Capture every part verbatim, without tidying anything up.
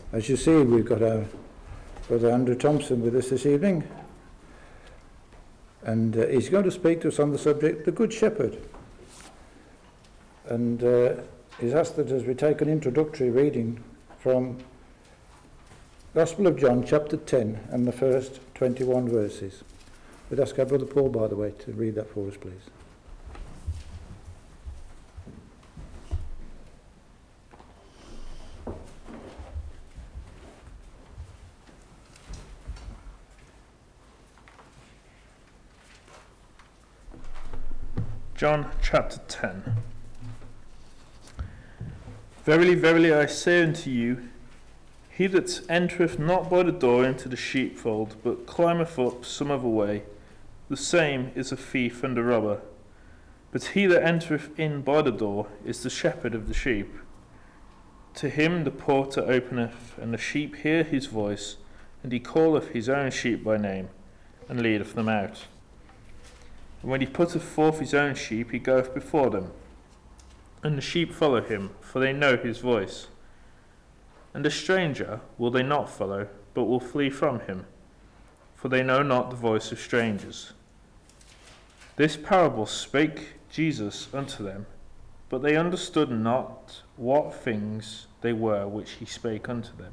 As you see, we've got our Brother Andrew Thompson with us this evening, and uh, he's going to speak to us on the subject, the Good Shepherd. And uh, he's asked that as we take an introductory reading from Gospel of John, chapter ten, and the first twenty-one verses. We'd ask our Brother Paul, by the way, to read that for us, please. John chapter ten. Verily, verily, I say unto you, he that entereth not by the door into the sheepfold, but climbeth up some other way, the same is a thief and a robber. But he that entereth in by the door is the shepherd of the sheep. To him the porter openeth, and the sheep hear his voice, and he calleth his own sheep by name, and leadeth them out. And when he putteth forth his own sheep, he goeth before them, and the sheep follow him, for they know his voice. And a stranger will they not follow, but will flee from him, for they know not the voice of strangers. This parable spake Jesus unto them, but they understood not what things they were which he spake unto them.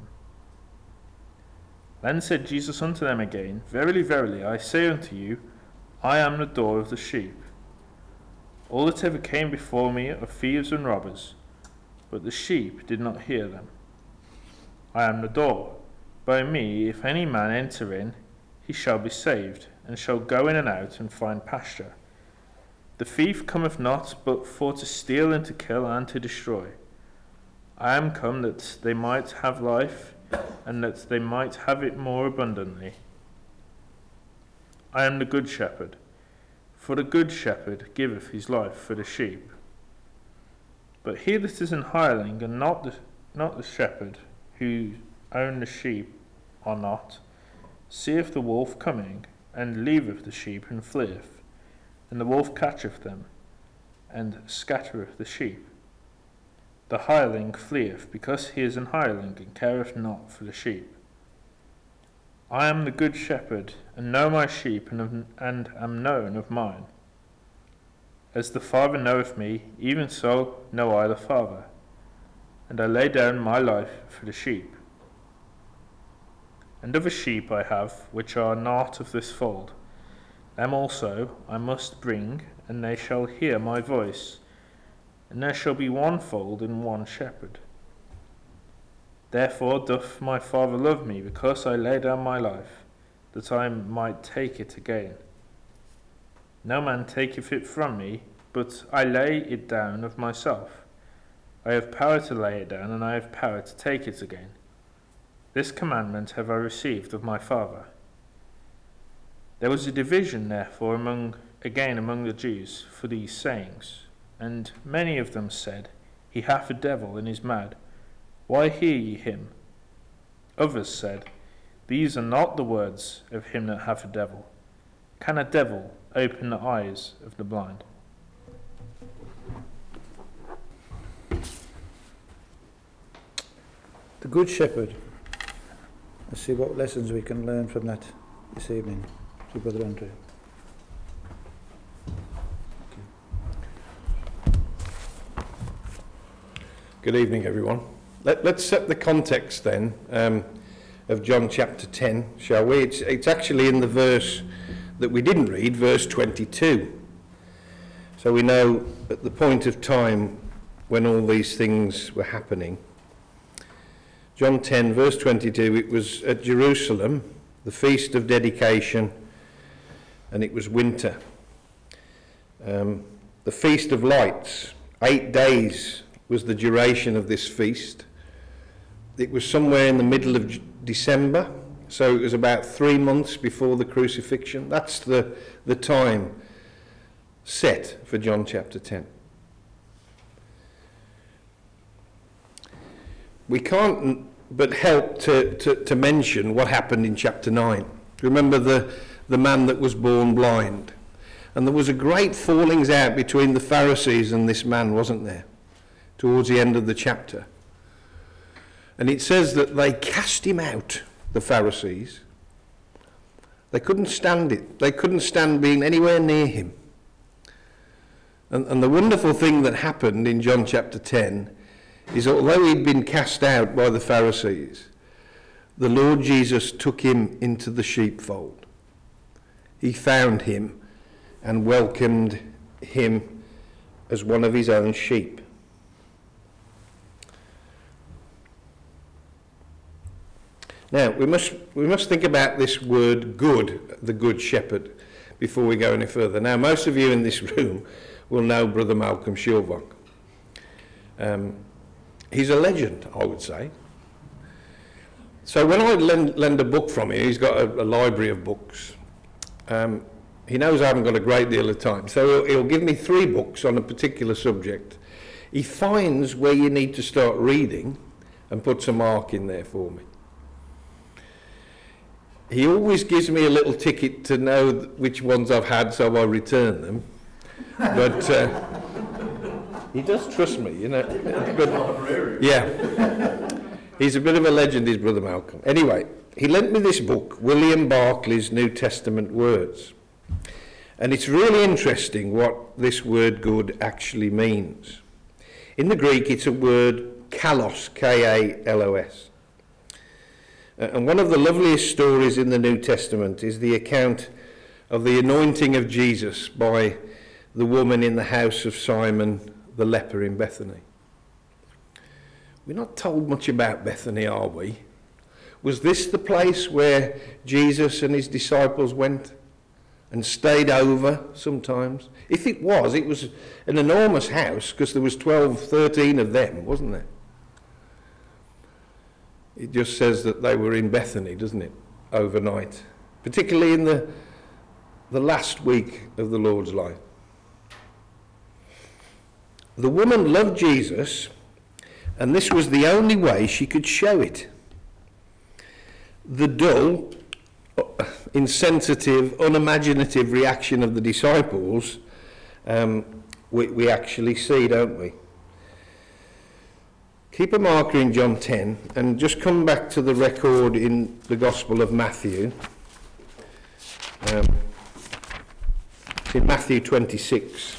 Then said Jesus unto them again, Verily, verily, I say unto you, I am the door of the sheep. All that ever came before me are thieves and robbers, but the sheep did not hear them. I am the door. By me, if any man enter in, he shall be saved, and shall go in and out and find pasture. The thief cometh not, but for to steal and to kill and to destroy. I am come that they might have life, and that they might have it more abundantly. I am the good shepherd, for the good shepherd giveth his life for the sheep. But he that is an hireling, and not the, not the shepherd, who own the sheep are not, seeth the wolf coming, and leaveth the sheep, and fleeth. And the wolf catcheth them, and scattereth the sheep. The hireling fleeth, because he is an hireling, and careth not for the sheep. I am the good shepherd, and know my sheep, and, and am known of mine. As the Father knoweth me, even so know I the Father, and I lay down my life for the sheep. And other sheep I have, which are not of this fold. Them also I must bring, and they shall hear my voice, and there shall be one fold and one shepherd. Therefore doth my Father love me, because I lay down my life, that I might take it again. No man taketh it from me, but I lay it down of myself. I have power to lay it down, and I have power to take it again. This commandment have I received of my Father. There was a division, therefore, among again among the Jews for these sayings, and many of them said, He hath a devil, and is mad. Why hear ye him? Others said, These are not the words of him that hath a devil. Can a devil open the eyes of the blind? The Good Shepherd. Let's see what lessons we can learn from that this evening. To Brother Andrew. Good evening, everyone. Let, let's set the context then um, of John chapter ten, shall we? It's, it's actually in the verse that we didn't read, verse twenty-two. So we know at the point of time when all these things were happening. John ten, verse twenty-two, it was at Jerusalem, the feast of dedication, and it was winter. Um, the Feast of Lights, eight days was the duration of this feast. It was somewhere in the middle of December, so it was about three months before the crucifixion. That's the, the time set for John chapter ten. We can't but help to, to, to mention what happened in chapter nine. Remember the, the man that was born blind. And there was a great fallings out between the Pharisees and this man, wasn't there? Towards the end of the chapter. And it says that they cast him out, the Pharisees. They couldn't stand it. They couldn't stand being anywhere near him. And, and the wonderful thing that happened in John chapter ten is, although he'd been cast out by the Pharisees, the Lord Jesus took him into the sheepfold. He found him and welcomed him as one of his own sheep. Now, we must we must think about this word good, the good shepherd, before we go any further. Now, most of you in this room will know Brother Malcolm Shilvok. Um, he's a legend, I would say. So when I lend, lend a book from him, he's got a, a library of books. Um, he knows I haven't got a great deal of time, so he'll, he'll give me three books on a particular subject. He finds where you need to start reading and puts a mark in there for me. He always gives me a little ticket to know which ones I've had, so I return them. But uh, he does trust me, you know. But, yeah, he's a bit of a legend, is Brother Malcolm. Anyway, he lent me this book, William Barclay's New Testament Words. And it's really interesting what this word good actually means. In the Greek, it's a word kalos, K A L O S. And one of the loveliest stories in the New Testament is the account of the anointing of Jesus by the woman in the house of Simon the leper in Bethany. We're not told much about Bethany, are we? Was this the place where Jesus and his disciples went and stayed over sometimes? If it was, it was an enormous house, because there was twelve, thirteen of them, wasn't there? It just says that they were in Bethany, doesn't it, overnight, particularly in the, the last week of the Lord's life. The woman loved Jesus, and this was the only way she could show it. The dull, insensitive, unimaginative reaction of the disciples, um, we, we actually see, don't we? Keep a marker in John ten and just come back to the record in the Gospel of Matthew. Um, in Matthew twenty-six.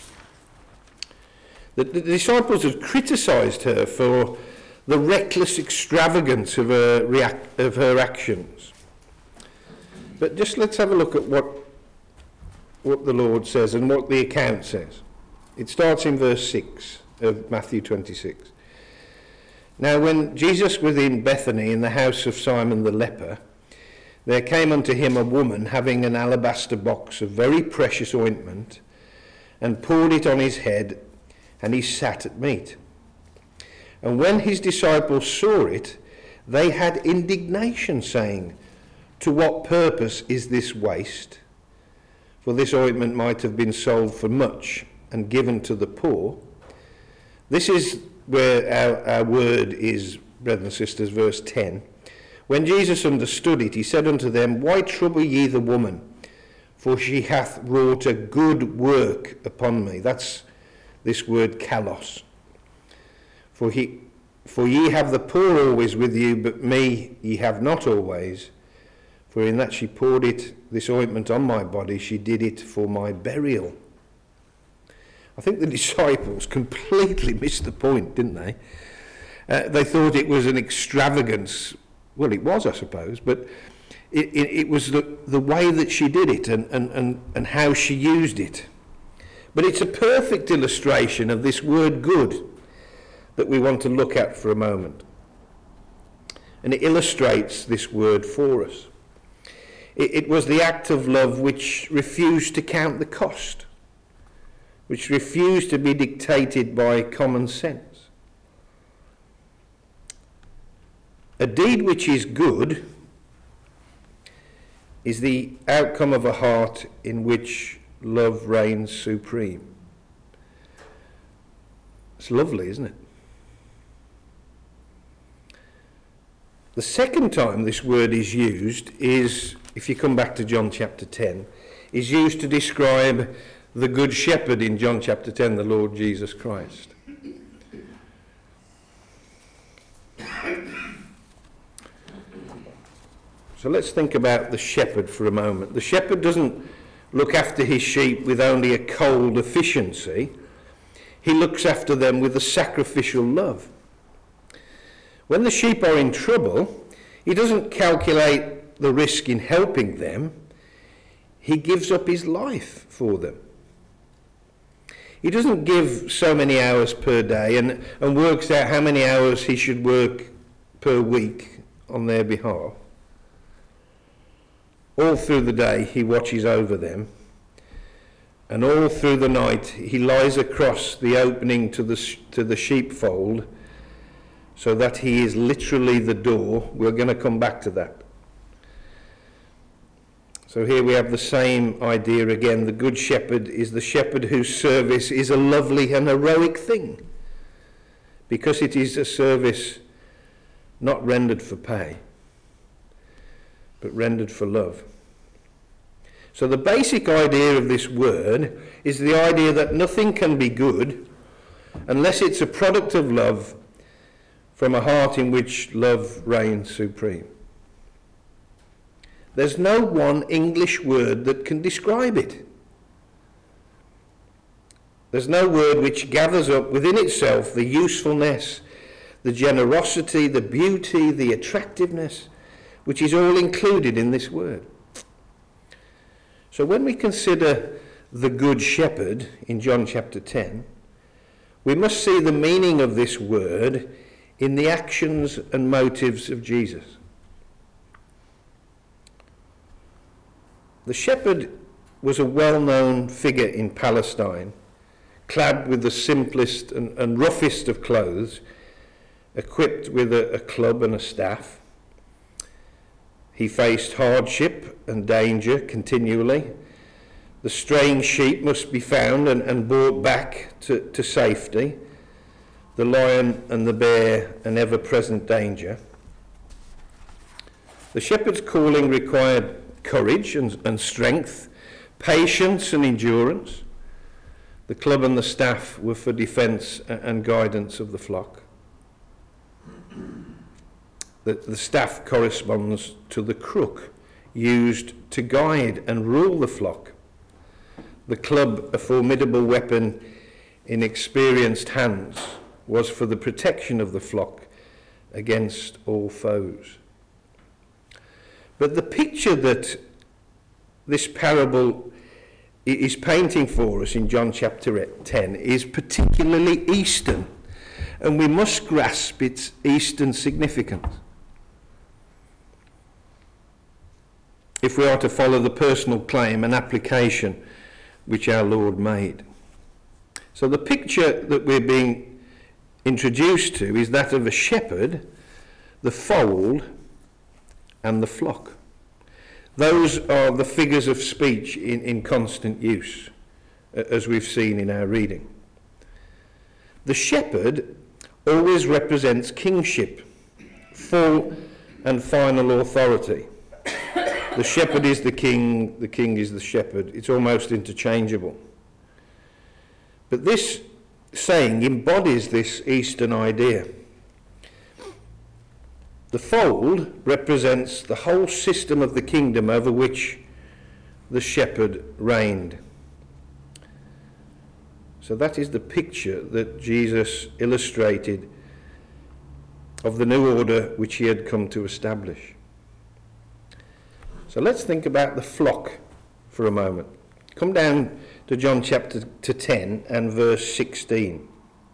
The, the disciples have criticised her for the reckless extravagance of her, react, of her actions. But just let's have a look at what, what the Lord says and what the account says. It starts in verse six of Matthew twenty-six. Now when Jesus was in Bethany in the house of Simon the leper, there came unto him a woman having an alabaster box of very precious ointment, and poured it on his head, and he sat at meat. And when his disciples saw it, they had indignation, saying, To what purpose is this waste? For this ointment might have been sold for much and given to the poor. This is where our, our word is, brothers and sisters, verse ten. When Jesus understood it, he said unto them, Why trouble ye the woman? For she hath wrought a good work upon me. That's this word kalos. For he, for ye have the poor always with you, but me ye have not always. For in that she poured it, this ointment on my body, she did it for my burial. I think the disciples completely missed the point, didn't they? Uh, they thought it was an extravagance. Well, it was, I suppose, but it, it, it was the, the way that she did it and, and, and, and how she used it. But it's a perfect illustration of this word good that we want to look at for a moment. And it illustrates this word for us. It, it was the act of love which refused to count the cost, which refused to be dictated by common sense. A deed which is good is the outcome of a heart in which love reigns supreme. It's lovely, isn't it? The second time this word is used is, if you come back to John chapter ten, is used to describe the Good Shepherd in John chapter ten, the Lord Jesus Christ. So let's think about the shepherd for a moment. The shepherd doesn't look after his sheep with only a cold efficiency. He looks after them with a sacrificial love. When the sheep are in trouble, he doesn't calculate the risk in helping them. He gives up his life for them. He doesn't give so many hours per day and, and works out how many hours he should work per week on their behalf. All through the day he watches over them, and all through the night he lies across the opening to the, to the sheepfold, so that he is literally the door. We're going to come back to that. So here we have the same idea again. The good shepherd is the shepherd whose service is a lovely and heroic thing, because it is a service not rendered for pay, but rendered for love. So the basic idea of this word is the idea that nothing can be good unless it's a product of love from a heart in which love reigns supreme. There's no one English word that can describe it. There's no word which gathers up within itself the usefulness, the generosity, the beauty, the attractiveness, which is all included in this word. So when we consider the Good Shepherd in John chapter ten, we must see the meaning of this word in the actions and motives of Jesus. The shepherd was a well-known figure in Palestine, clad with the simplest and, and roughest of clothes, equipped with a, a club and a staff. He faced hardship and danger continually. The straying sheep must be found and, and brought back to, to safety. The lion and the bear, an ever-present danger. The shepherd's calling required courage and, and strength, patience and endurance. The club and the staff were for defence and guidance of the flock. The, the staff corresponds to the crook used to guide and rule the flock. The club, a formidable weapon in experienced hands, was for the protection of the flock against all foes. But the picture that this parable is painting for us in John chapter ten is particularly Eastern, and we must grasp its Eastern significance if we are to follow the personal claim and application which our Lord made. So the picture that we're being introduced to is that of a shepherd, the fold, and the flock. Those are the figures of speech in, in constant use, as we've seen in our reading. The shepherd always represents kingship, full and final authority. The shepherd is the king, the king is the shepherd. It's almost interchangeable. But this saying embodies this Eastern idea. The fold represents the whole system of the kingdom over which the shepherd reigned. So that is the picture that Jesus illustrated of the new order which he had come to establish. So let's think about the flock for a moment. Come down to John chapter to ten and verse sixteen.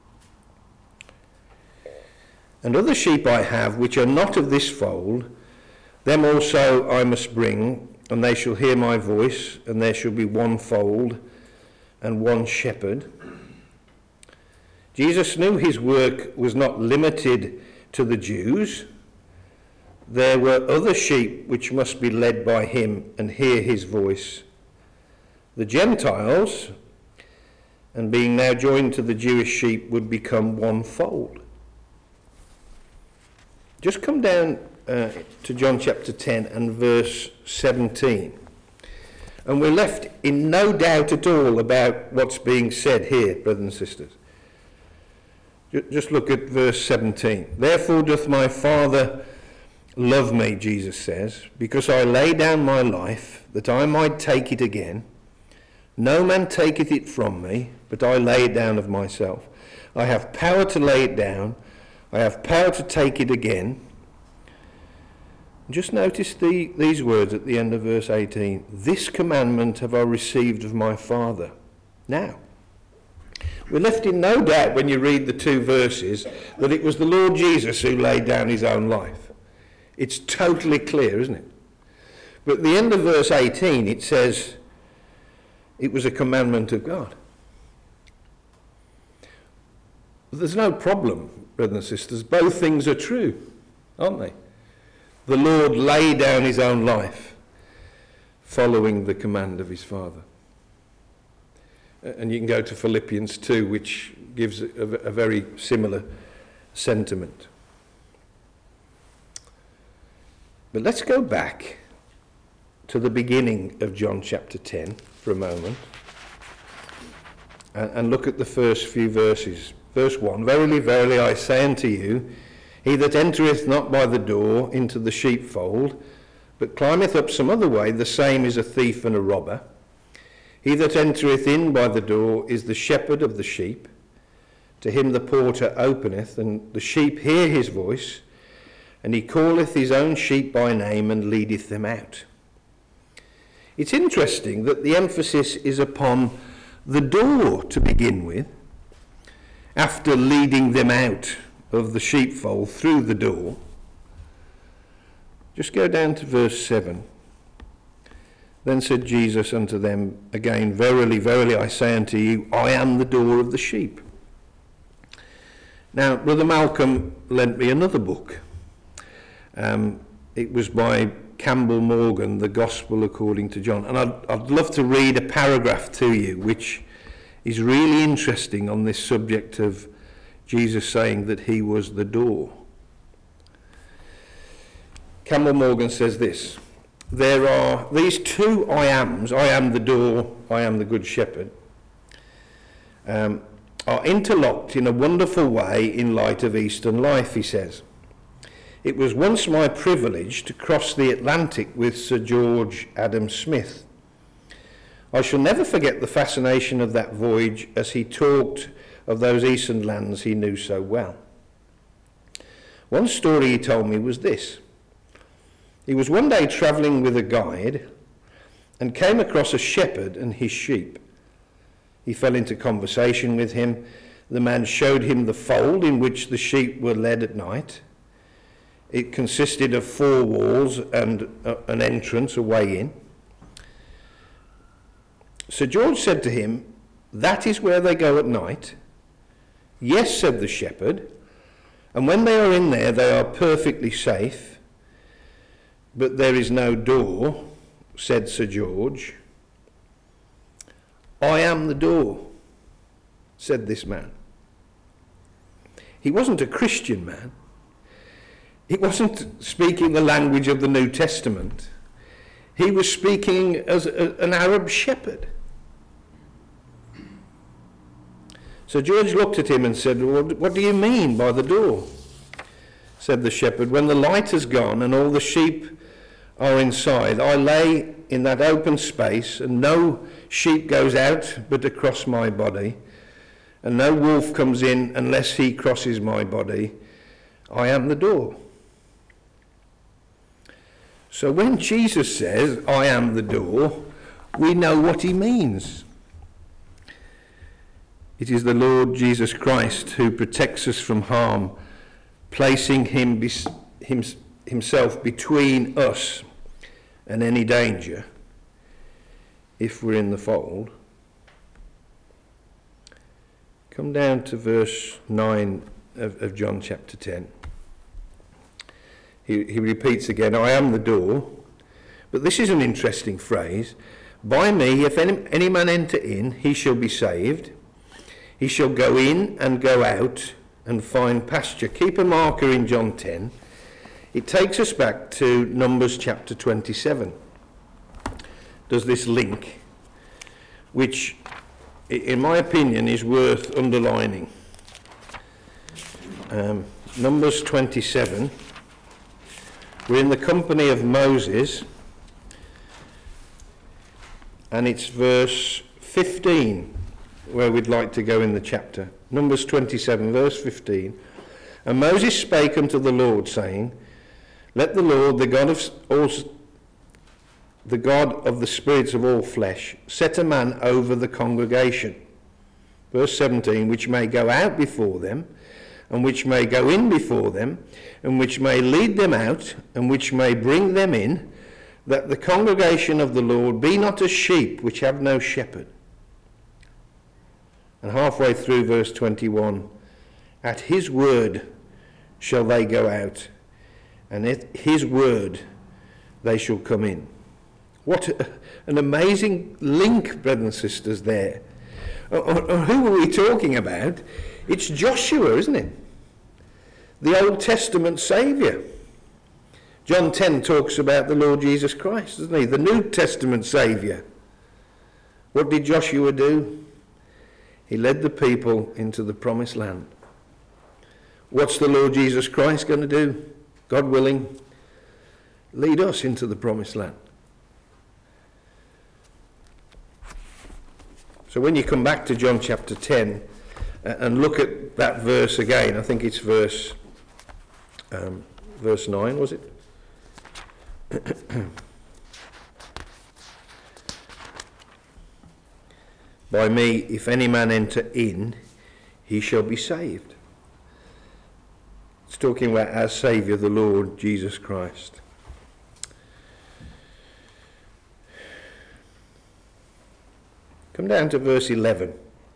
And other sheep I have which are not of this fold, them also I must bring, and they shall hear my voice, and there shall be one fold and one shepherd. Jesus knew his work was not limited to the Jews. There were other sheep which must be led by him and hear his voice. The Gentiles, and being now joined to the Jewish sheep, would become one fold. Just come down uh, to John chapter ten and verse seventeen. And we're left in no doubt at all about what's being said here, brothers and sisters. Just look at verse seventeen. Therefore doth my Father love me, Jesus says, because I lay down my life that I might take it again. No man taketh it from me, but I lay it down of myself. I have power to lay it down. I have power to take it again. Just notice the, these words at the end of verse eighteen. This commandment have I received of my Father. Now, we're left in no doubt when you read the two verses that it was the Lord Jesus who laid down his own life. It's totally clear, isn't it? But at the end of verse eighteen it says it was a commandment of God. But there's no problem, brothers and sisters. Both things are true, aren't they? The Lord laid down his own life following the command of his Father. And you can go to Philippians two, which gives a, a very similar sentiment. But let's go back to the beginning of John chapter ten for a moment and, and look at the first few verses. Verse one, Verily, verily, I say unto you, he that entereth not by the door into the sheepfold, but climbeth up some other way, the same is a thief and a robber. He that entereth in by the door is the shepherd of the sheep. To him the porter openeth, and the sheep hear his voice, and he calleth his own sheep by name and leadeth them out. It's interesting that the emphasis is upon the door to begin with, after leading them out of the sheepfold through the door. Just go down to verse seven. Then said Jesus unto them again, Verily, verily, I say unto you, I am the door of the sheep. Now, Brother Malcolm lent me another book. Um, it was by Campbell Morgan, The Gospel According to John. And I'd, I'd love to read a paragraph to you, which is really interesting on this subject of Jesus saying that he was the door. Campbell Morgan says this, there are these two I ams, I am the door, I am the good shepherd, um, are interlocked in a wonderful way in light of Eastern life, he says. It was once my privilege to cross the Atlantic with Sir George Adam Smith. I shall never forget the fascination of that voyage as he talked of those eastern lands he knew so well. One story he told me was this. He was one day travelling with a guide and came across a shepherd and his sheep. He fell into conversation with him. The man showed him the fold in which the sheep were led at night. It consisted of four walls and a, an entrance, a way in. Sir George said to him, that is where they go at night? Yes, said the shepherd, and when they are in there they are perfectly safe, but there is no door, said Sir George. I am the door, said this man. He wasn't a Christian man. He wasn't speaking the language of the New Testament. He was speaking as a, an Arab shepherd. So George looked at him and said, well, what do you mean by the door? Said the shepherd, when the light has gone and all the sheep are inside, I lay in that open space and no sheep goes out but across my body, and no wolf comes in unless he crosses my body. I am the door. So when Jesus says, I am the door, we know what he means. It is the Lord Jesus Christ who protects us from harm, placing him, him, himself between us and any danger if we're in the fold. Come down to verse nine of, of John chapter ten. He, he repeats again, I am the door. But this is an interesting phrase. By me, if any, any man enter in, he shall be saved. He shall go in and go out and find pasture. Keep a marker in John ten. It takes us back to Numbers chapter twenty-seven. Does this link, which in my opinion is worth underlining. Um, Numbers twenty-seven. We're in the company of Moses, and it's verse fifteen where we'd like to go in the chapter. Numbers twenty-seven, verse fifteen. And Moses spake unto the Lord, saying, Let the Lord, the God of all, the God of the spirits of all flesh, set a man over the congregation. Verse seventeen, which may go out before them, and which may go in before them, and which may lead them out, and which may bring them in, that the congregation of the Lord be not as sheep which have no shepherd. And halfway through verse twenty-one, at his word shall they go out, and at his word they shall come in. What an amazing link, brothers and sisters, there. Or, or, or who are we talking about? It's Joshua, isn't it? The Old Testament Saviour. John ten talks about the Lord Jesus Christ, doesn't he? The New Testament Saviour. What did Joshua do? He led the people into the promised land. What's the Lord Jesus Christ going to do? God willing, lead us into the promised land. So when you come back to John chapter ten uh, and look at that verse again, I think it's verse um, verse nine, was it? By me, if any man enter in, he shall be saved. It's talking about our Saviour, the Lord Jesus Christ. Come down to verse eleven.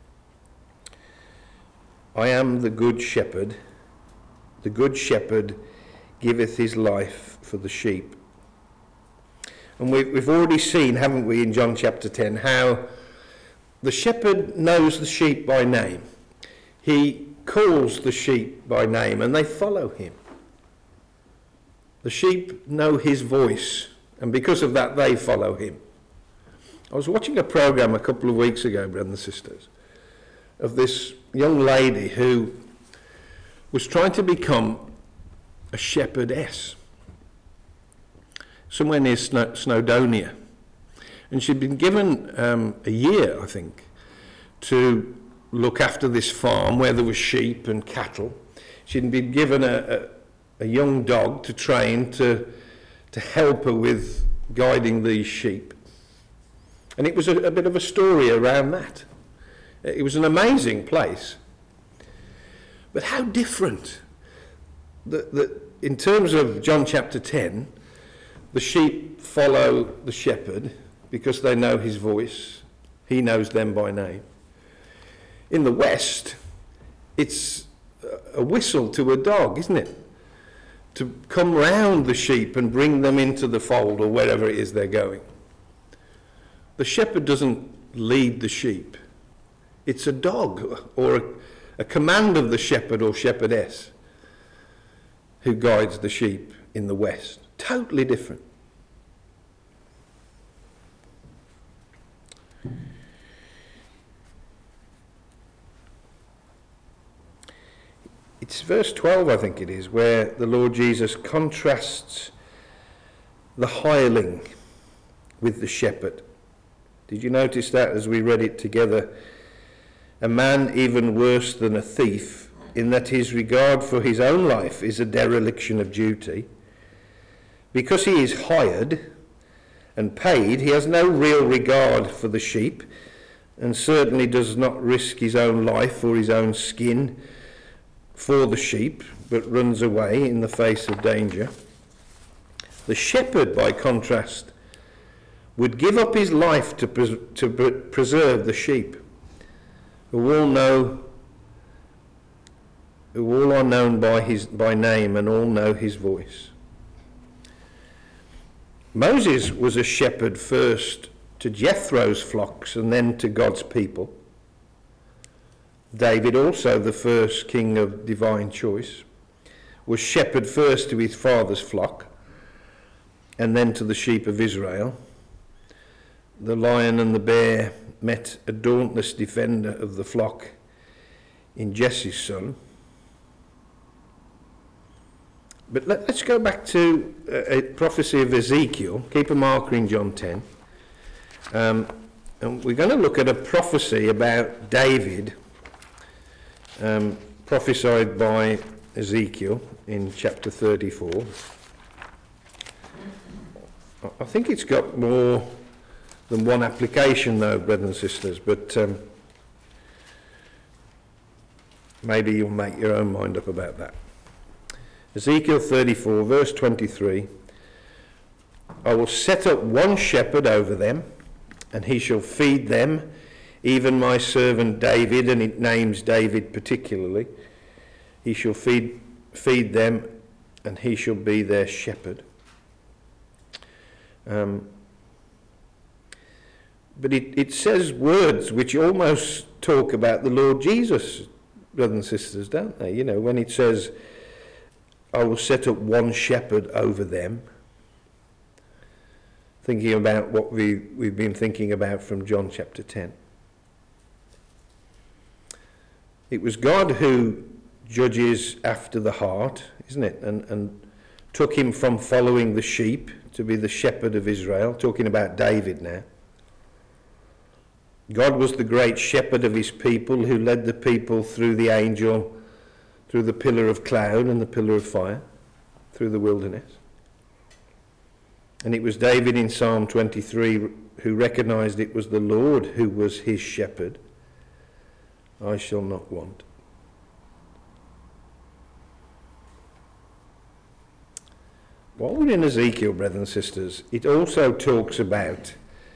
I am the good shepherd. The good shepherd giveth his life for the sheep. And we, we've already seen, haven't we, in John chapter ten, how the shepherd knows the sheep by name. He calls the sheep by name and they follow him. The sheep know his voice, and because of that they follow him. I was watching a program a couple of weeks ago, brothers and sisters, of this young lady who was trying to become a shepherdess somewhere near Snow- Snowdonia. And she'd been given um, a year, I think, to look after this farm where there was sheep and cattle. She'd been given a, a, a young dog to train to, to help her with guiding these sheep. And it was a, a bit of a story around that. It was an amazing place. But how different. The, the, in terms of John chapter ten, the sheep follow the shepherd because they know his voice. He knows them by name. In the West, it's a whistle to a dog, isn't it? To come round the sheep and bring them into the fold or wherever it is they're going. The shepherd doesn't lead the sheep. It's a dog or a, a command of the shepherd or shepherdess who guides the sheep in the West. Totally different. It's verse twelve, I think it is, where the Lord Jesus contrasts the hireling with the shepherd. Did you notice that as we read it together? A man even worse than a thief, in that his regard for his own life is a dereliction of duty. Because he is hired and paid, he has no real regard for the sheep, and certainly does not risk his own life or his own skin for the sheep, but runs away in the face of danger. The shepherd, by contrast, would give up his life to, pres- to pre- preserve the sheep, who all know, who all are known by his by name and all know his voice. Moses was a shepherd first to Jethro's flocks and then to God's people. David, also the first king of divine choice, was shepherd first to his father's flock and then to the sheep of Israel. The lion and the bear met a dauntless defender of the flock in Jesse's son. But let, let's go back to a, a prophecy of Ezekiel. Keep a marker in John ten. Um, and we're going to look at a prophecy about David, um, prophesied by Ezekiel in chapter thirty-four. I think it's got more than one application though, brothers and sisters, but um, maybe you'll make your own mind up about that. Ezekiel thirty-four, verse twenty-three, I will set up one shepherd over them, and he shall feed them, even my servant David, and it names David particularly. He shall feed, feed them, and he shall be their shepherd. Um, but it, it says words which almost talk about the Lord Jesus, brothers and sisters, don't they? You know, when it says, I will set up one shepherd over them. Thinking about what we, we've been thinking about from John chapter ten. It was God who judges after the heart, isn't it? And, and took him from following the sheep to be the shepherd of Israel, talking about David now. God was the great shepherd of his people who led the people through the angel, through the pillar of cloud and the pillar of fire, through the wilderness. And it was David in Psalm twenty-three who recognised it was the Lord who was his shepherd. I shall not want. While we're in Ezekiel, brothers and sisters, it also talks about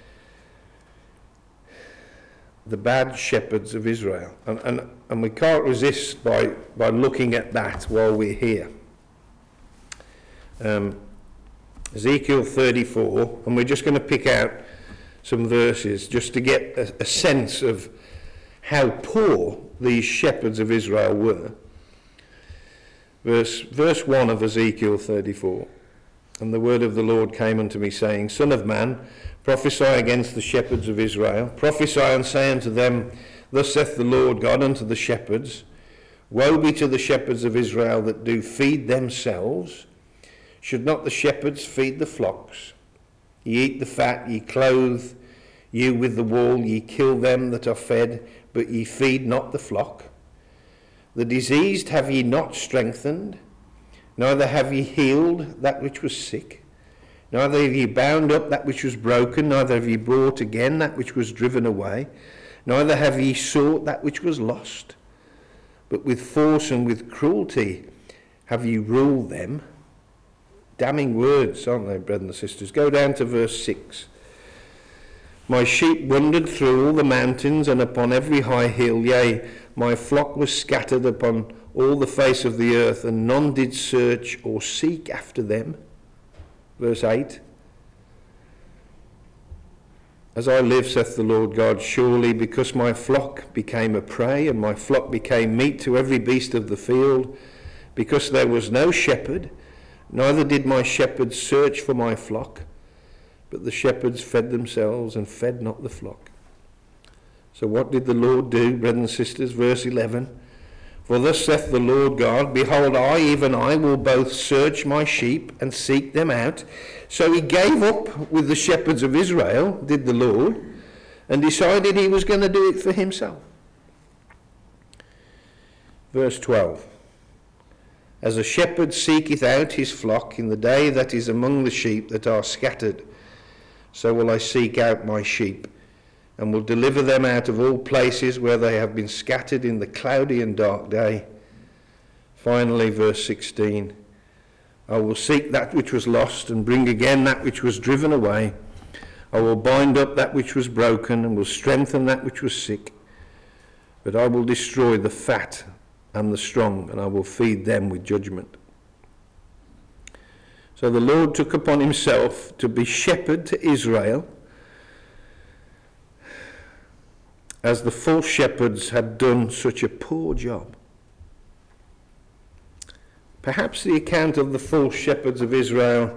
the bad shepherds of Israel. And, and, and we can't resist by, by looking at that while we're here. Um, Ezekiel thirty-four, and we're just going to pick out some verses just to get a, a sense of how poor these shepherds of Israel were. Verse, verse one of Ezekiel thirty-four. And the word of the Lord came unto me, saying, Son of man, prophesy against the shepherds of Israel. Prophesy and say unto them, Thus saith the Lord God unto the shepherds, Woe be to the shepherds of Israel that do feed themselves. Should not the shepherds feed the flocks? Ye eat the fat, ye clothe you with the wool, ye kill them that are fed, but ye feed not the flock. The diseased have ye not strengthened, neither have ye healed that which was sick. Neither have ye bound up that which was broken, neither have ye brought again that which was driven away, neither have ye sought that which was lost. But with force and with cruelty have ye ruled them. Damning words, aren't they, brothers and sisters? Go down to verse six. My sheep wandered through all the mountains and upon every high hill, yea, my flock was scattered upon all the face of the earth, and none did search or seek after them. Verse eight. As I live, saith the Lord God, surely because my flock became a prey, and my flock became meat to every beast of the field, because there was no shepherd, neither did my shepherds search for my flock, but the shepherds fed themselves and fed not the flock. So what did the Lord do, brothers and sisters? Verse eleven. For thus saith the Lord God, Behold, I, even I, will both search my sheep and seek them out. So he gave up with the shepherds of Israel, did the Lord, and decided he was going to do it for himself. Verse twelve. As a shepherd seeketh out his flock in the day that is among the sheep that are scattered, so will I seek out my sheep, and will deliver them out of all places where they have been scattered in the cloudy and dark day. Finally, verse sixteen, I will seek that which was lost, and bring again that which was driven away. I will bind up that which was broken, and will strengthen that which was sick. But I will destroy the fat and the strong, and I will feed them with judgment. So the Lord took upon himself to be shepherd to Israel, as the false shepherds had done such a poor job. Perhaps the account of the false shepherds of Israel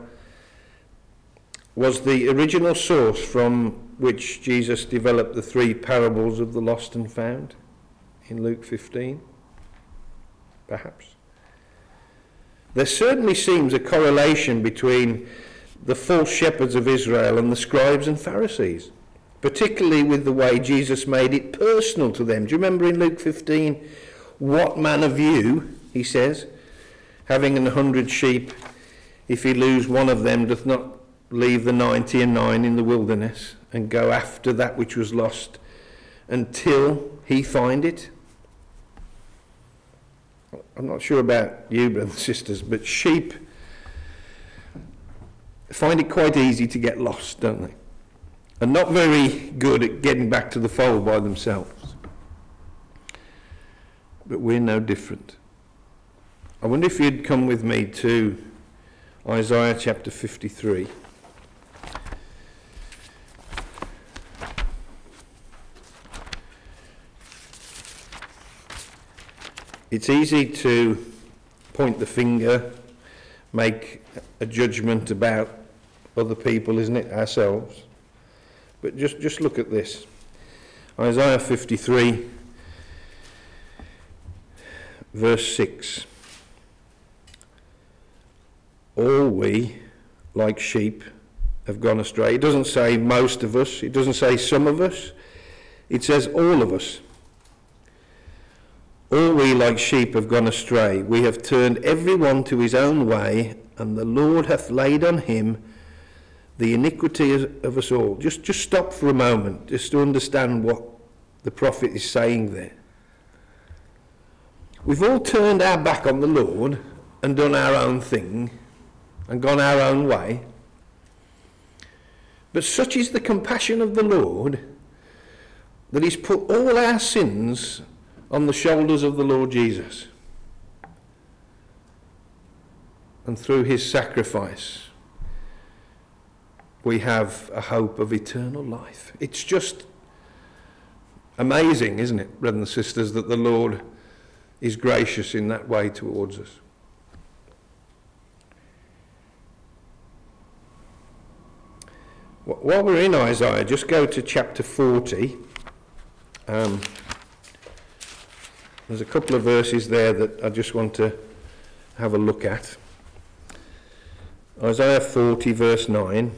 was the original source from which Jesus developed the three parables of the lost and found in Luke fifteen. Perhaps. there certainly seems a correlation between the false shepherds of Israel and the scribes and Pharisees, particularly with the way Jesus made it personal to them. Do you remember in Luke fifteen, what man of you, he says, having an hundred sheep, if he lose one of them, doth not leave the ninety and nine in the wilderness and go after that which was lost until he find it? I'm not sure about you, brothers and sisters, but sheep find it quite easy to get lost, don't they? And not very good at getting back to the fold by themselves. But we're no different. I wonder if you'd come with me to Isaiah chapter fifty-three. It's easy to point the finger, make a judgment about other people, isn't it? Ourselves. But just, just look at this. Isaiah fifty-three, verse six. All we, like sheep, have gone astray. It doesn't say most of us. It doesn't say some of us. It says all of us. All we like sheep have gone astray. We have turned every one to his own way, and the Lord hath laid on him the iniquity of us all. Just, just stop for a moment, just to understand what the prophet is saying there. We've all turned our back on the Lord and done our own thing and gone our own way. But such is the compassion of the Lord that he's put all our sins on the shoulders of the Lord Jesus. And through his sacrifice, we have a hope of eternal life. It's just amazing, isn't it, brothers and sisters, that the Lord is gracious in that way towards us. While we're in Isaiah, just go to chapter forty. Um, there's a couple of verses there that I just want to have a look at. Isaiah forty, verse nine.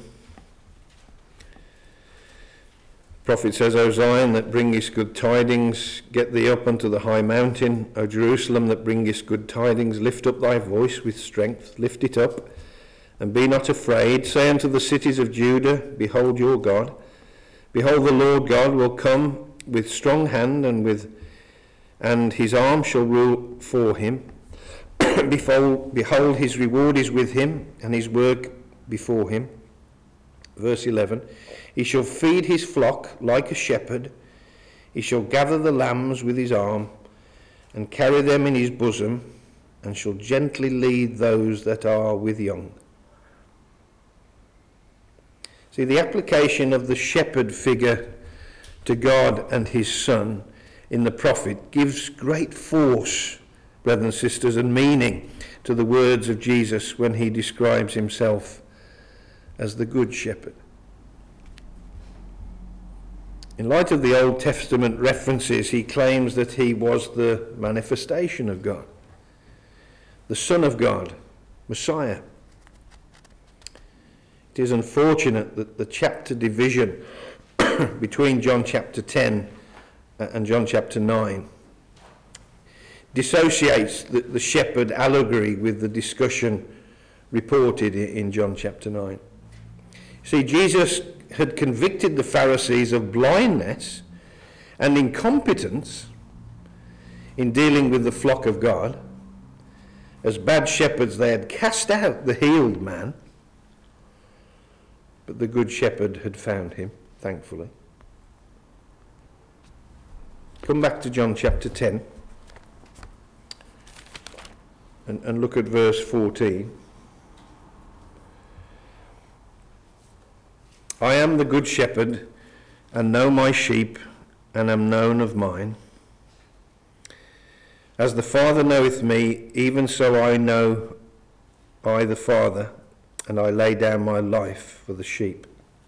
The prophet says, O Zion, that bringest good tidings, get thee up unto the high mountain. O Jerusalem, that bringest good tidings, lift up thy voice with strength, lift it up, and be not afraid. Say unto the cities of Judah, behold your God. Behold, the Lord God will come with strong hand, and with and his arm shall rule for him. behold, behold, his reward is with him, and his work before him. Verse eleven, he shall feed his flock like a shepherd. He shall gather the lambs with his arm, and carry them in his bosom, and shall gently lead those that are with young. See, the application of the shepherd figure to God and his Son in the prophet gives great force, brothers and sisters, and meaning to the words of Jesus when he describes himself as the Good Shepherd. In light of the Old Testament references, he claims that he was the manifestation of God, the Son of God, Messiah. It is unfortunate that the chapter division between John chapter ten and John chapter nine dissociates the, the shepherd allegory with the discussion reported in John chapter nine. See, Jesus had convicted the Pharisees of blindness and incompetence in dealing with the flock of God. As bad shepherds, they had cast out the healed man, but the good shepherd had found him, thankfully. Come back to John chapter ten and, and look at verse fourteen. I am the good shepherd, and know my sheep, and am known of mine. As the Father knoweth me, even so I know I the Father, and I lay down my life for the sheep.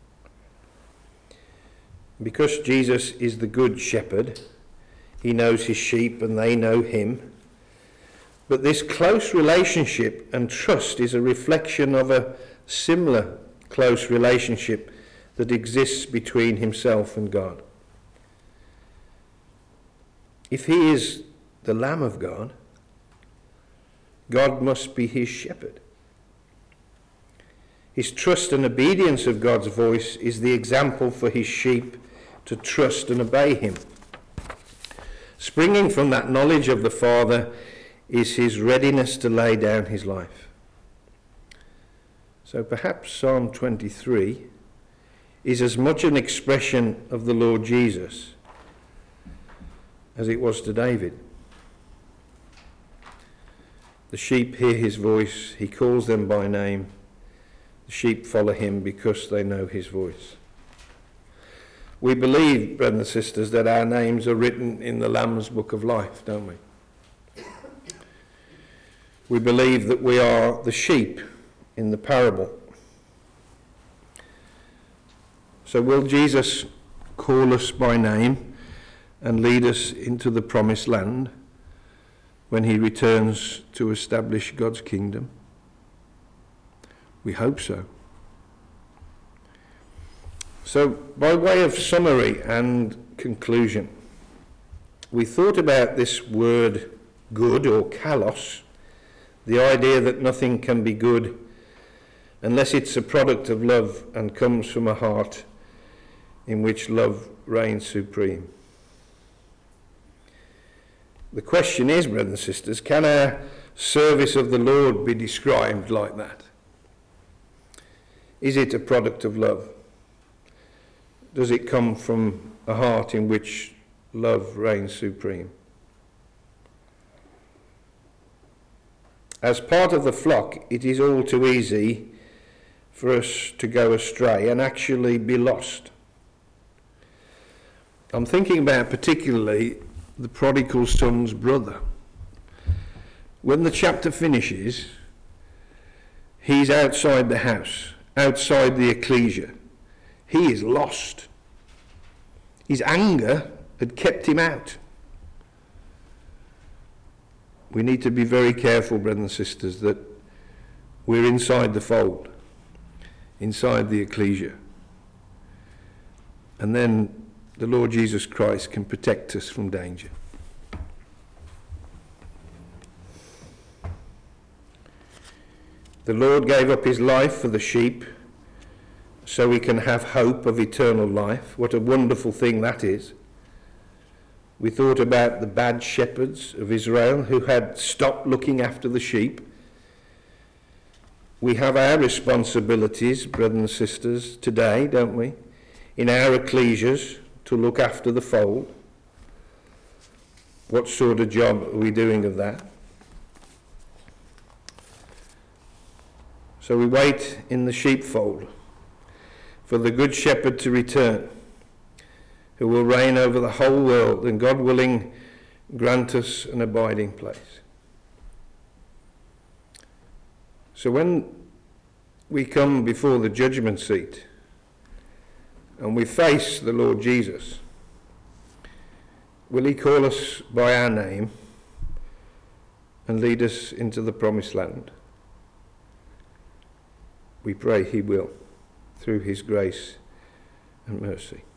Because Jesus is the good shepherd, he knows his sheep and they know him. But this close relationship and trust is a reflection of a similar close relationship that exists between himself and God. If he is the Lamb of God, God must be his shepherd. His trust and obedience of God's voice is the example for his sheep to trust and obey him. Springing from that knowledge of the Father is his readiness to lay down his life. So perhaps Psalm twenty-three is as much an expression of the Lord Jesus as it was to David. The sheep hear his voice, he calls them by name. The sheep follow him because they know his voice. We believe, brothers and sisters, that our names are written in the Lamb's Book of Life, don't we? We believe that we are the sheep in the parable. So will Jesus call us by name and lead us into the promised land when he returns to establish God's kingdom? We hope so. So, by way of summary and conclusion, we thought about this word good, or kalos, the idea that nothing can be good unless it's a product of love and comes from a heart in which love reigns supreme. The question is, brothers and sisters, can our service of the Lord be described like that? Is it a product of love? Does it come from a heart in which love reigns supreme? As part of the flock, it is all too easy for us to go astray and actually be lost. I'm thinking about particularly the prodigal son's brother. When the chapter finishes, he's outside the house, outside the ecclesia. He is lost. His anger had kept him out. We need to be very careful, brothers and sisters, that we're inside the fold, inside the ecclesia. And then the Lord Jesus Christ can protect us from danger. The Lord gave up his life for the sheep so we can have hope of eternal life. What a wonderful thing that is. We thought about the bad shepherds of Israel who had stopped looking after the sheep. We have our responsibilities, brothers and sisters, today, don't we, in our ecclesias to look after the fold. What sort of job are we doing of that? So we wait in the sheepfold for the good shepherd to return, who will reign over the whole world and, God willing, grant us an abiding place. So when we come before the judgment seat and we face the Lord Jesus, will he call us by our name and lead us into the promised land? We pray he will, through his grace and mercy.